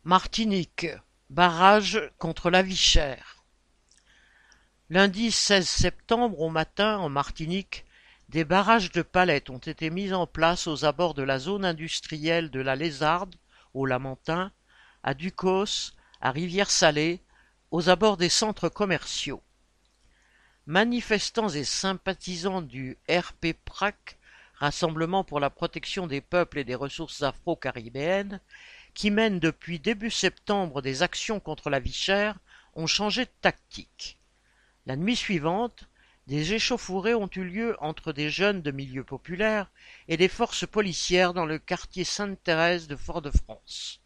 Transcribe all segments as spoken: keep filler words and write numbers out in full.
Martinique, barrage contre la vie chère. Lundi seize septembre au matin, en Martinique, des barrages de palettes ont été mis en place aux abords de la zone industrielle de la Lézarde, au Lamentin, à Ducos, à Rivière-Salée, aux abords des centres commerciaux. Manifestants et sympathisants du R P P R A C, Rassemblement pour la protection des peuples et des ressources afro-caribéennes, qui mènent depuis début septembre des actions contre la vie chère, ont changé de tactique. La nuit suivante, des échauffourées ont eu lieu entre des jeunes de milieux populaires et des forces policières dans le quartier Sainte-Thérèse de Fort-de-France.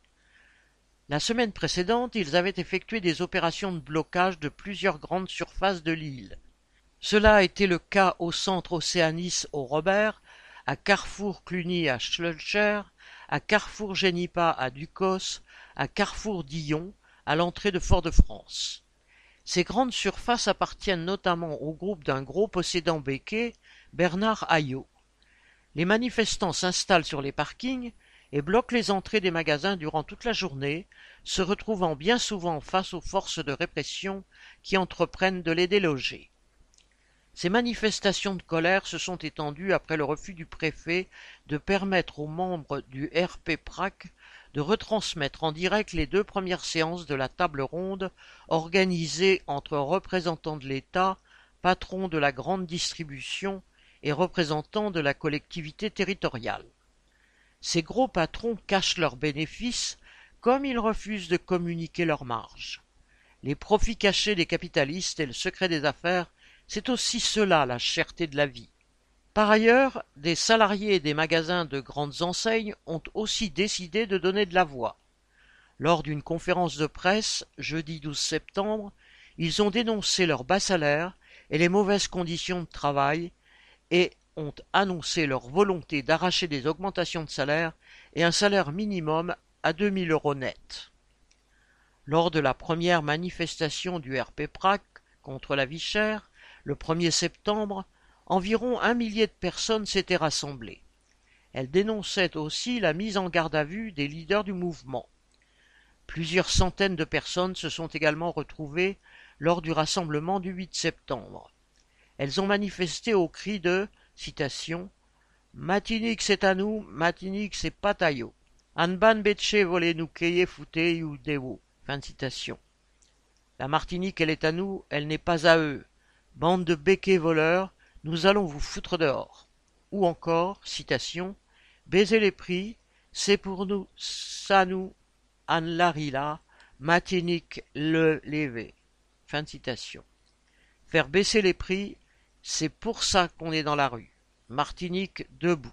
La semaine précédente, ils avaient effectué des opérations de blocage de plusieurs grandes surfaces de l'île. Cela a été le cas au centre Océanis au Robert, à Carrefour Cluny à Schœlcher, à Carrefour Génipa à Ducos, à Carrefour Dillon, à l'entrée de Fort-de-France. Ces grandes surfaces appartiennent notamment au groupe d'un gros possédant béquet, Bernard Ayot. Les manifestants s'installent sur les parkings et bloquent les entrées des magasins durant toute la journée, se retrouvant bien souvent face aux forces de répression qui entreprennent de les déloger. Ces manifestations de colère se sont étendues après le refus du préfet de permettre aux membres du R P P R A C de retransmettre en direct les deux premières séances de la table ronde organisée entre représentants de l'État, patrons de la grande distribution et représentants de la collectivité territoriale. Ces gros patrons cachent leurs bénéfices comme ils refusent de communiquer leurs marges. Les profits cachés des capitalistes et le secret des affaires, c'est aussi cela la cherté de la vie. Par ailleurs, des salariés des magasins de grandes enseignes ont aussi décidé de donner de la voix. Lors d'une conférence de presse, jeudi douze septembre, ils ont dénoncé leurs bas salaires et les mauvaises conditions de travail et ont annoncé leur volonté d'arracher des augmentations de salaire et un salaire minimum à deux mille euros net. Lors de la première manifestation du R P P R A C contre la vie chère, le premier septembre, environ un millier de personnes s'étaient rassemblées. Elles dénonçaient aussi la mise en garde à vue des leaders du mouvement. Plusieurs centaines de personnes se sont également retrouvées lors du rassemblement du huit septembre. Elles ont manifesté au cri de, citation, « Matinique c'est à nous, Matinique c'est pas taillot. Anban betche volé nous keye fouté ou dewo. » Fin de citation. La Martinique, elle est à nous, elle n'est pas à eux. Bande de béquets voleurs, nous allons vous foutre dehors. Ou encore, citation, « Baiser les prix, c'est pour nous, ça nous, an larila, Matinique le levé. » Fin de citation. Faire baisser les prix, c'est pour ça qu'on est dans la rue. Martinique debout.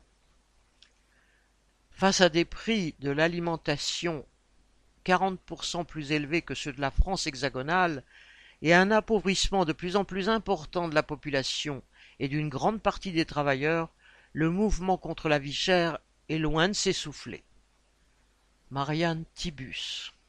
Face à des prix de l'alimentation quarante pour cent plus élevés que ceux de la France hexagonale et à un appauvrissement de plus en plus important de la population et d'une grande partie des travailleurs, le mouvement contre la vie chère est loin de s'essouffler. Marianne Thibus.